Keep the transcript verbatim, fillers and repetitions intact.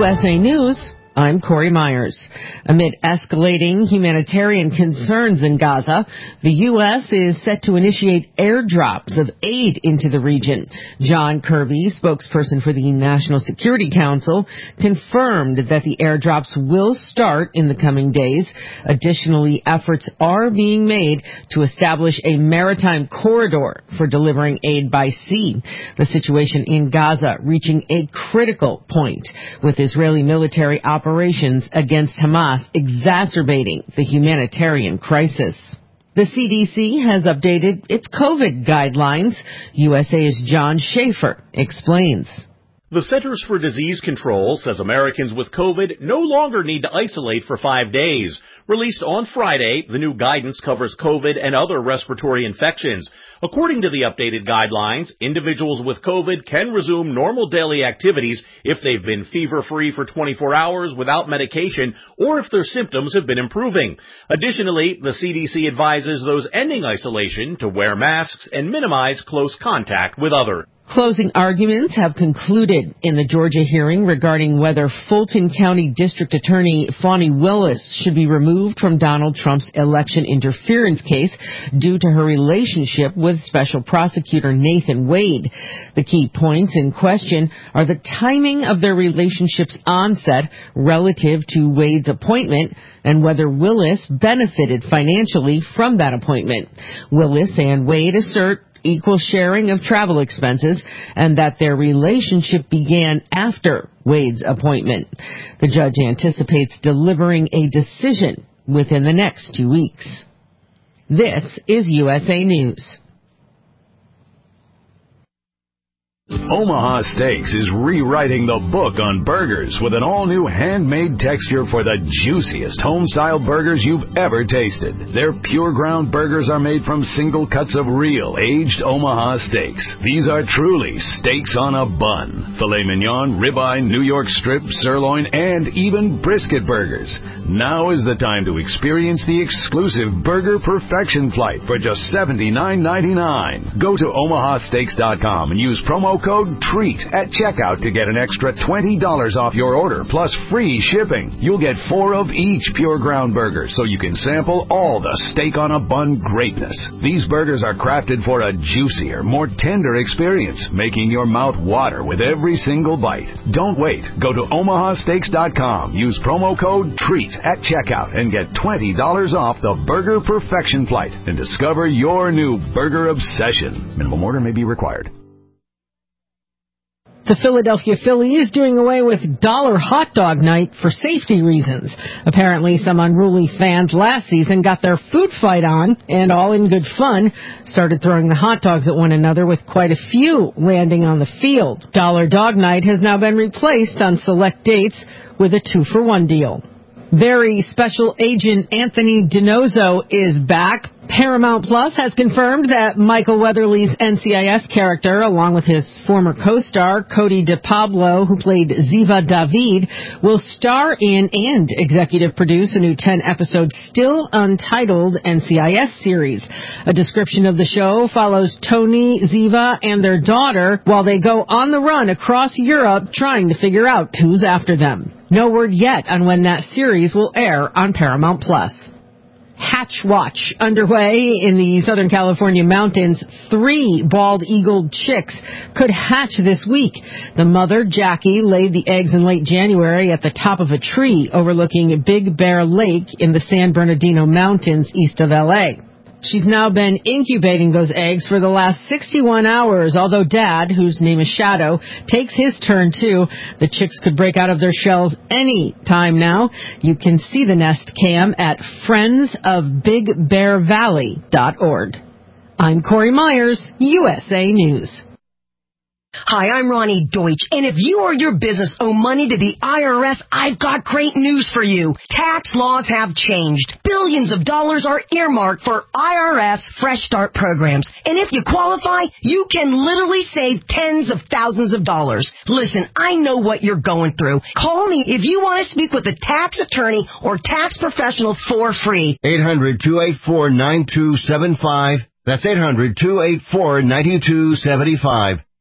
U S A News, I'm Corey Myers. Amid escalating humanitarian concerns in Gaza, the U S is set to initiate airdrops of aid into the region. John Kirby, spokesperson for the National Security Council, confirmed that the airdrops will start in the coming days. Additionally, efforts are being made to establish a maritime corridor for delivering aid by sea. The situation in Gaza reaching a critical point, with Israeli military operations operations against Hamas exacerbating the humanitarian crisis. The C D C has updated its COVID guidelines. U S A's John Schaefer explains. The Centers for Disease Control says Americans with COVID no longer need to isolate for five days. Released on Friday, the new guidance covers COVID and other respiratory infections. According to the updated guidelines, individuals with COVID can resume normal daily activities if they've been fever-free for twenty-four hours without medication or if their symptoms have been improving. Additionally, the C D C advises those ending isolation to wear masks and minimize close contact with others. Closing arguments have concluded in the Georgia hearing regarding whether Fulton County District Attorney Fani Willis should be removed from Donald Trump's election interference case due to her relationship with Special Prosecutor Nathan Wade. The key points in question are the timing of their relationship's onset relative to Wade's appointment and whether Willis benefited financially from that appointment. Willis and Wade assert equal sharing of travel expenses and that their relationship began after Wade's appointment. The judge anticipates delivering a decision within the next two weeks. This is U S A News. Omaha Steaks is rewriting the book on burgers with an all-new handmade texture for the juiciest home-style burgers you've ever tasted. Their pure ground burgers are made from single cuts of real, aged Omaha steaks. These are truly steaks on a bun. Filet mignon, ribeye, New York strip, sirloin, and even brisket burgers. Now is the time to experience the exclusive Burger Perfection Flight for just seventy-nine ninety-nine. Go to omaha steaks dot com and use promo code TREAT at checkout to get an extra twenty dollars off your order plus free shipping. You'll get four of each pure ground burger so you can sample all the steak on a bun greatness. These burgers are crafted for a juicier, more tender experience, making your mouth water with every single bite. Don't wait. Go to omaha steaks dot com. Use promo code TREAT at checkout and get twenty dollars off the Burger Perfection Flight and discover your new burger obsession. Minimum order may be required. The Philadelphia Philly is doing away with dollar hot dog night for safety reasons. Apparently, some unruly fans last season got their food fight on and, all in good fun, started throwing the hot dogs at one another, with quite a few landing on the field. Dollar Dog Night has now been replaced on select dates with a two-for-one deal. Very Special Agent Anthony DiNozzo is back. Paramount Plus has confirmed that Michael Weatherly's N C I S character, along with his former co-star Cody DiPablo, who played Ziva David, will star in and executive produce a new ten-episode still untitled N C I S series. A description of the show follows Tony, Ziva, and their daughter while they go on the run across Europe trying to figure out who's after them. No word yet on when that series will air on Paramount Plus. Hatch Watch underway in the Southern California mountains. Three bald-eagled chicks could hatch this week. The mother, Jackie, laid the eggs in late January at the top of a tree overlooking Big Bear Lake in the San Bernardino Mountains east of L A. She's now been incubating those eggs for the last sixty-one hours, although Dad, whose name is Shadow, takes his turn too. The chicks could break out of their shells any time now. You can see the nest cam at friends of big bear valley dot org. I'm Corey Myers, U S A News. Hi, I'm Ronnie Deutsch, and if you or your business owe money to the I R S, I've got great news for you. Tax laws have changed. Billions of dollars are earmarked for I R S Fresh Start programs, and if you qualify, you can literally save tens of thousands of dollars. Listen, I know what you're going through. Call me if you want to speak with a tax attorney or tax professional for free. eight hundred, two eight four, nine two seven five. That's eight hundred, two eight four, nine two seven five.